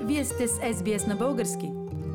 Вие сте с SBS на български.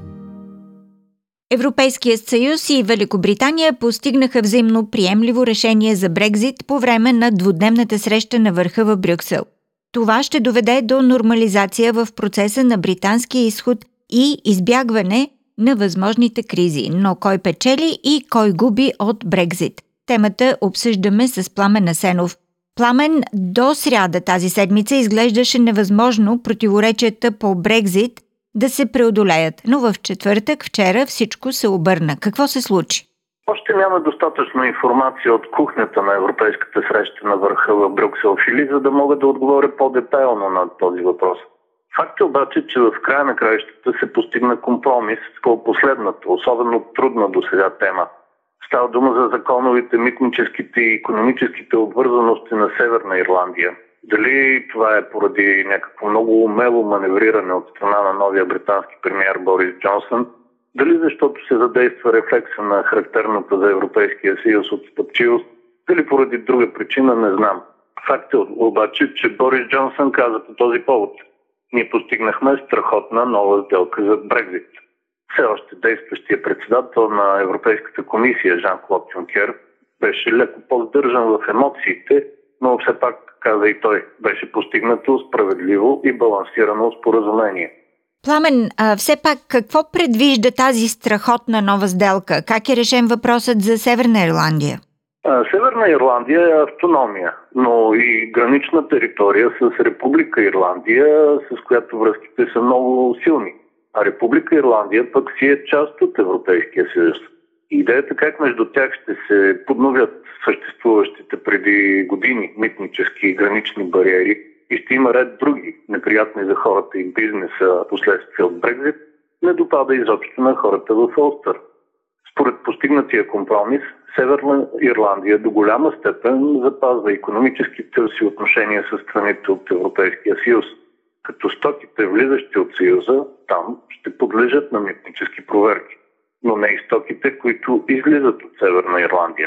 Европейският съюз и Великобритания постигнаха взаимно приемливо решение за Брекзит по време на двудневната среща на върха в Брюксел. Това ще доведе до нормализация в процеса на британския изход и избягване на възможните кризи. Но кой печели и кой губи от Брекзит? Темата обсъждаме с Пламен Асенов. Пламен, до сряда тази седмица изглеждаше невъзможно противоречията по Брекзит да се преодолеят, но в четвъртък, вчера, всичко се обърна. Какво се случи? Още няма достатъчно информация от кухнята на европейската среща на върха в Брюксел, Фили, за да мога да отговоря по-детайлно на този въпрос. Факт е обаче, че в края на краищата се постигна компромис по последната, особено трудна досега тема. Става дума за законовите, митническите и икономическите обвързаности на Северна Ирландия. Дали това е поради някакво много умело маневриране от страна на новия британски премиер Борис Джонсън, дали защото се задейства рефлекса на характерната за Европейския съюз отстъпчивост, дали поради друга причина, не знам. Факт е обаче, че Борис Джонсън каза по този повод: ние постигнахме страхотна нова сделка за Брекзит. Все още действащия председател на Европейската комисия Жан-Клод Юнкер беше леко по-сдържан в емоциите, но все пак, каза и той, беше постигнато справедливо и балансирано споразумение. Пламен, все пак какво предвижда тази страхотна нова сделка? Как е решен въпросът за Северна Ирландия? Северна Ирландия е автономия, но и гранична територия с Република Ирландия, с която връзките са много силни. А Република Ирландия пък си е част от Европейския съюз. Идеята как между тях ще се подновят съществуващите преди години митнически и гранични бариери и ще има ред други неприятни за хората и бизнеса последствия от Брекзит, не допада изобщо на хората в Улстър. Според постигнатия компромис, Северна Ирландия до голяма степен запазва икономическите си отношения с страните от Европейския съюз, като стоките, влизащи от Съюза, там ще подлежат на митнически проверки, но не и стоките, които излизат от Северна Ирландия.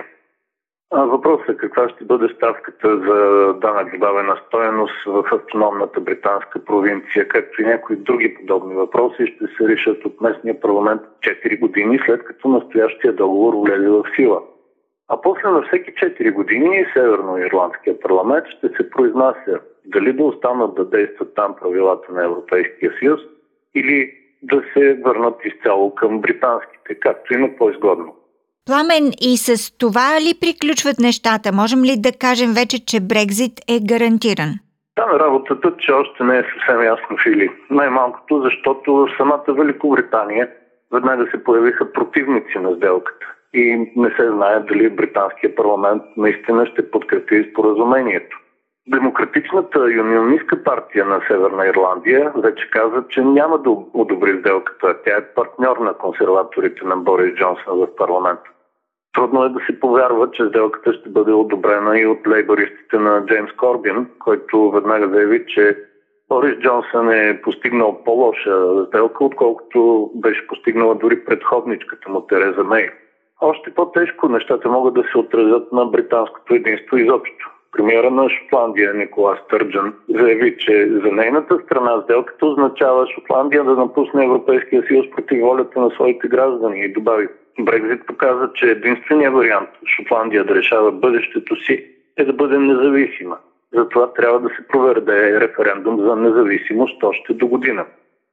Въпросът е каква ще бъде ставката за данък добавена стойност в автономната британска провинция, както и някои други подобни въпроси ще се решат от местния парламент 4 години след като настоящия договор влезе в сила. А после на всеки 4 години Северноирландския парламент ще се произнася дали да останат да действат там правилата на Европейския съюз или да се върнат изцяло към британските, както има по-изгодно. Пламен, и с това ли приключват нещата? Можем ли да кажем вече, че Брекзит е гарантиран? Там е работата, че още не е съвсем ясно, Фили. Най-малкото, защото в самата Великобритания веднага се появиха противници на сделката и не се знае дали британския парламент наистина ще подкрепи споразумението. Демократичната юнионистка партия на Северна Ирландия вече каза, че няма да одобри сделката. Тя е партньор на консерваторите на Борис Джонсън в парламента. Трудно е да се повярва, че сделката ще бъде одобрена и от лейбористите на Джеймс Корбин, който веднага заяви, че Борис Джонсън е постигнал по-лоша сделка, отколкото беше постигнала дори предходничката му Тереза Мей. Още по-тежко нещата могат да се отразят на британското единство изобщо. Премиера на Шотландия Никола Стърджън заяви, че за нейната страна сделката означава Шотландия да напусне Европейския съюз против волята на своите граждани и добави: Брекзит показа, че единственият вариант Шотландия да решава бъдещето си е да бъде независима. Затова трябва да се проведе референдум за независимост още до година.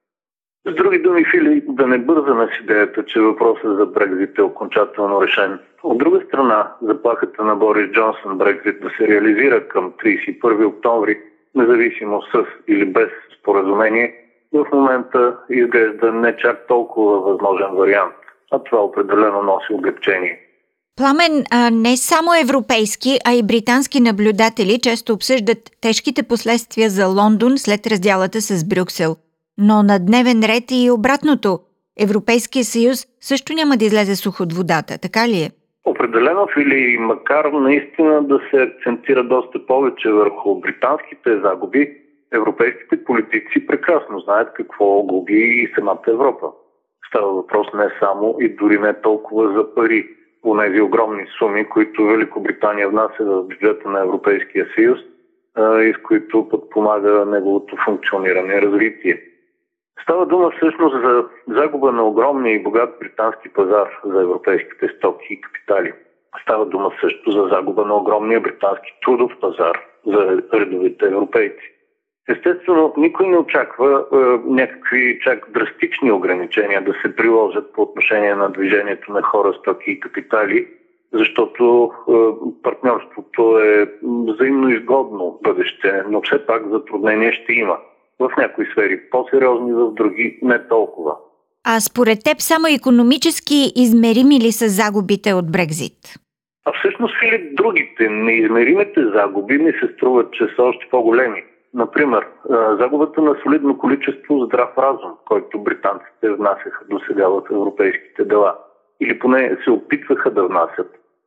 С други думи, Фили, да не бързаме с идеята, че въпросът за Брекзит е окончателно решен. От друга страна, заплахата на Борис Джонсън Брекзит да се реализира към 31 октомври, независимо с или без споразумение, в момента изглежда не чак толкова възможен вариант, а това определено носи облегчение. Пламен, не само европейски, а и британски наблюдатели често обсъждат тежките последствия за Лондон след раздялата с Брюксел. Но на дневен ред и обратното. Европейския съюз също няма да излезе сух от водата, така ли е? Определено, Фили, макар наистина да се акцентира доста повече върху британските загуби, европейските политици прекрасно знаят какво губи и самата Европа. Става въпрос не само и дори не толкова за пари, онези огромни суми, които Великобритания внася в бюджета на Европейския съюз и с които подпомага неговото функциониране и развитие. Става дума всъщност за загуба на огромния и богат британски пазар за европейските стоки и капитали. Става дума също за загуба на огромния британски трудов пазар за редовите европейци. Естествено, никой не очаква някакви чак драстични ограничения да се приложат по отношение на движението на хора, стоки и капитали, защото партньорството е взаимно изгодно бъдеще, но все пак затруднение ще има. В някои сфери по-сериозни, в други не толкова. А според теб само икономически измерими ли са загубите от Брекзит? А всъщност, Филип, другите неизмеримите загуби ми се струват, че са още по-големи. Например, загубата на солидно количество здрав разум, който британците внасяха досега в европейските дела. Или поне се опитваха да внасят,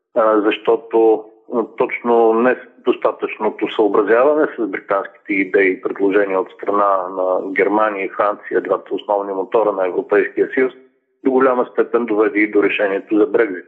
защото точно не достатъчното съобразяване с британските идеи и предложения от страна на Германия и Франция, двата основни мотора на Европейския съюз, до голяма степен доведе и до решението за Брекзит.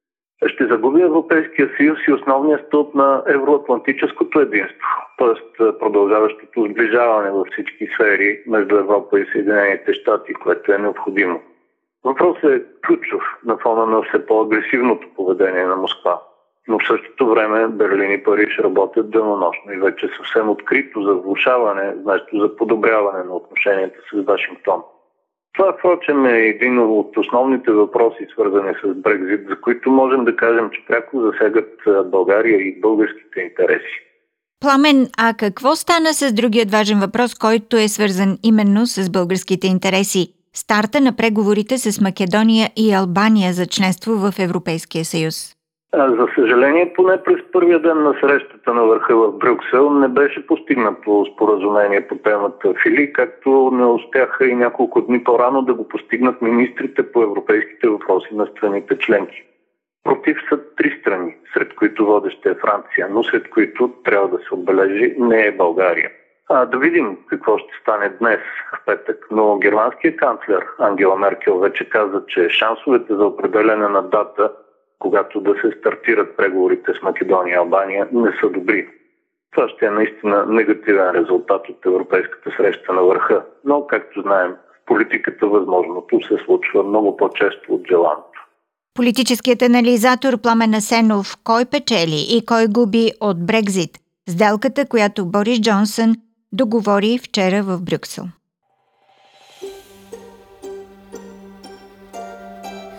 Ще загуби Европейския съюз и основния стълб на евроатлантическото единство, т.е. продължаващото сближаване във всички сфери между Европа и Съединените щати, което е необходимо. Въпросът е ключов на фона на все по-агресивното поведение на Москва. Но в същото време Берлин и Париж работят денонощно и вече съвсем открито за влошаване, вместо за подобряване на отношенията с Вашингтон. Това, впрочем, е един от основните въпроси, свързани с Брекзит, за които можем да кажем, че пряко засягат България и българските интереси. Пламен, а какво стана с другият важен въпрос, който е свързан именно с българските интереси? Старта на преговорите с Македония и Албания за членство в Европейския съюз. За съжаление, поне през първия ден на срещата на върха в Брюксел не беше постигнато споразумение по темата Фили, както не успяха и няколко дни по-рано да го постигнат министрите по европейските въпроси на страните членки. Против са 3 страни, сред които водеща е Франция, но сред които, трябва да се отбележи, не е България. Да видим какво ще стане днес, в петък, но германският канцлер Ангела Меркел вече каза, че шансовете за определене на дата, когато да се стартират преговорите с Македония и Албания, не са добри. Това ще е наистина негативен резултат от европейската среща на върха, но, както знаем, в политиката възможното се случва много по-често от желаното. Политическият анализатор Пламен Асенов, кой печели и кой губи от Брекзит? Сделката, която Борис Джонсън договори вчера в Брюксел.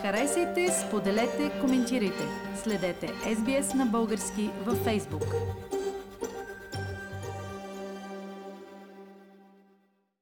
Харесайте, споделете, коментирайте. Следете SBS на български във Facebook.